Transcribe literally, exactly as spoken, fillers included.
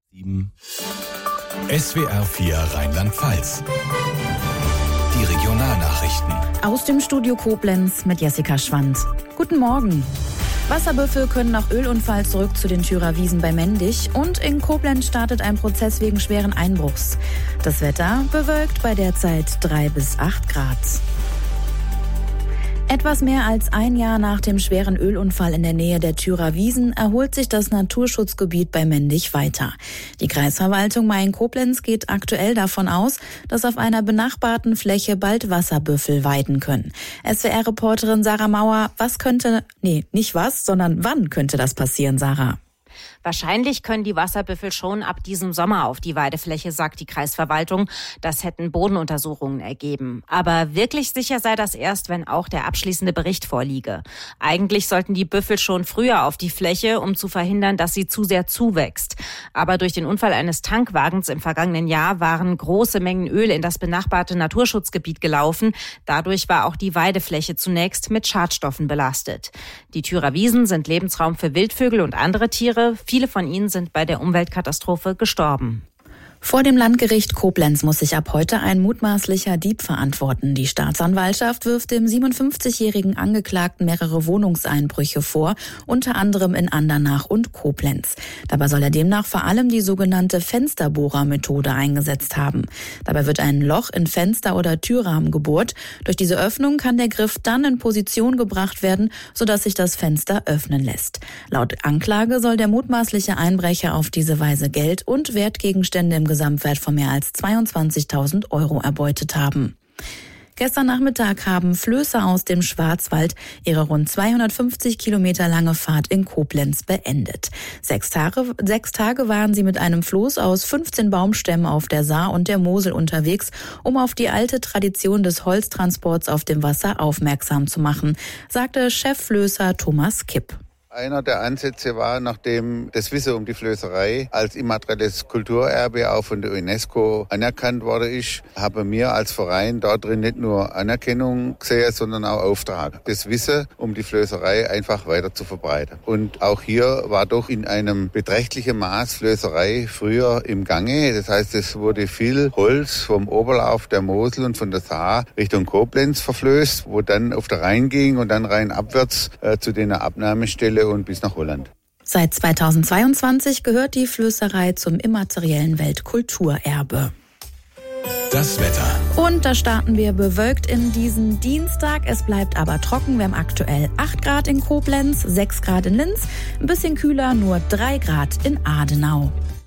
S W R vier Rheinland-Pfalz. Die Regionalnachrichten. Aus dem Studio Koblenz mit Jessica Schwand. Guten Morgen. Wasserbüffel können nach Ölunfall zurück zu den Thürer Wiesen bei Mendig. Und in Koblenz startet ein Prozess wegen schweren Einbruchs. Das Wetter bewölkt bei derzeit drei bis acht Grad. Etwas mehr als ein Jahr nach dem schweren Ölunfall in der Nähe der Thürer Wiesen erholt sich das Naturschutzgebiet bei Mendig weiter. Die Kreisverwaltung Main-Koblenz geht aktuell davon aus, dass auf einer benachbarten Fläche bald Wasserbüffel weiden können. S W R-Reporterin Sarah Mauer, was könnte, nee, nicht was, sondern wann könnte das passieren, Sarah? Wahrscheinlich können die Wasserbüffel schon ab diesem Sommer auf die Weidefläche, sagt die Kreisverwaltung. Das hätten Bodenuntersuchungen ergeben. Aber wirklich sicher sei das erst, wenn auch der abschließende Bericht vorliege. Eigentlich sollten die Büffel schon früher auf die Fläche, um zu verhindern, dass sie zu sehr zuwächst. Aber durch den Unfall eines Tankwagens im vergangenen Jahr waren große Mengen Öl in das benachbarte Naturschutzgebiet gelaufen. Dadurch war auch die Weidefläche zunächst mit Schadstoffen belastet. Die Thürer Wiesen sind Lebensraum für Wildvögel und andere Tiere. Viele von ihnen sind bei der Umweltkatastrophe gestorben. Vor dem Landgericht Koblenz muss sich ab heute ein mutmaßlicher Dieb verantworten. Die Staatsanwaltschaft wirft dem siebenundfünfzigjährigen Angeklagten mehrere Wohnungseinbrüche vor, unter anderem in Andernach und Koblenz. Dabei soll er demnach vor allem die sogenannte Fensterbohrermethode eingesetzt haben. Dabei wird ein Loch in Fenster oder Türrahmen gebohrt. Durch diese Öffnung kann der Griff dann in Position gebracht werden, sodass sich das Fenster öffnen lässt. Laut Anklage soll der mutmaßliche Einbrecher auf diese Weise Geld und Wertgegenstände im Gesamtwert von mehr als zweiundzwanzigtausend Euro erbeutet haben. Gestern Nachmittag haben Flößer aus dem Schwarzwald ihre rund zweihundertfünfzig Kilometer lange Fahrt in Koblenz beendet. Sechs Tage, sechs Tage waren sie mit einem Floß aus fünfzehn Baumstämmen auf der Saar und der Mosel unterwegs, um auf die alte Tradition des Holztransports auf dem Wasser aufmerksam zu machen, sagte Chefflößer Thomas Kipp. Einer der Ansätze war, nachdem das Wissen um die Flößerei als immaterielles Kulturerbe auch von der UNESCO anerkannt worden ist, haben wir als Verein dort drin nicht nur Anerkennung gesehen, sondern auch Auftrag, das Wissen um die Flößerei einfach weiter zu verbreiten. Und auch hier war doch in einem beträchtlichen Maß Flößerei früher im Gange. Das heißt, es wurde viel Holz vom Oberlauf der Mosel und von der Saar Richtung Koblenz verflößt, wo dann auf der Rhein ging und dann rheinabwärts äh, zu den Abnahmestellen und bis nach Holland. Seit zweitausendzweiundzwanzig gehört die Flößerei zum immateriellen Weltkulturerbe. Das Wetter. Und da starten wir bewölkt in diesen Dienstag. Es bleibt aber trocken. Wir haben aktuell acht Grad in Koblenz, sechs Grad in Linz, ein bisschen kühler, nur drei Grad in Adenau.